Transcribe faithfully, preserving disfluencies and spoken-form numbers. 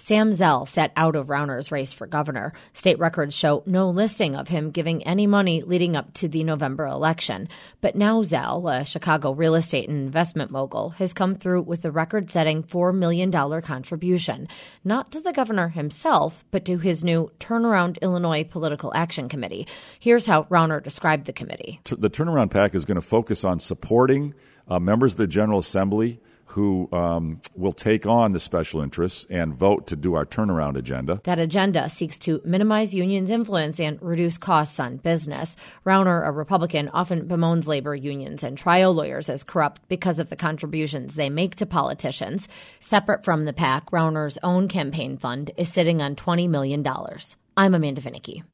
Sam Zell sat out of Rauner's race for governor. State records show no listing of him giving any money leading up to the November election. But now Zell, a Chicago real estate and investment mogul, has come through with a record-setting four million dollars contribution, not to the governor himself, but to his new Turnaround Illinois Political Action Committee. Here's how Rauner described the committee. The Turnaround PAC is going to focus on supporting uh, members of the General Assembly who um, will take on the special interests and vote to do our turnaround agenda. That agenda seeks to minimize unions' influence and reduce costs on business. Rauner, a Republican, often bemoans labor unions and trial lawyers as corrupt because of the contributions they make to politicians. Separate from the PAC, Rauner's own campaign fund is sitting on twenty million dollars. I'm Amanda Vinicky.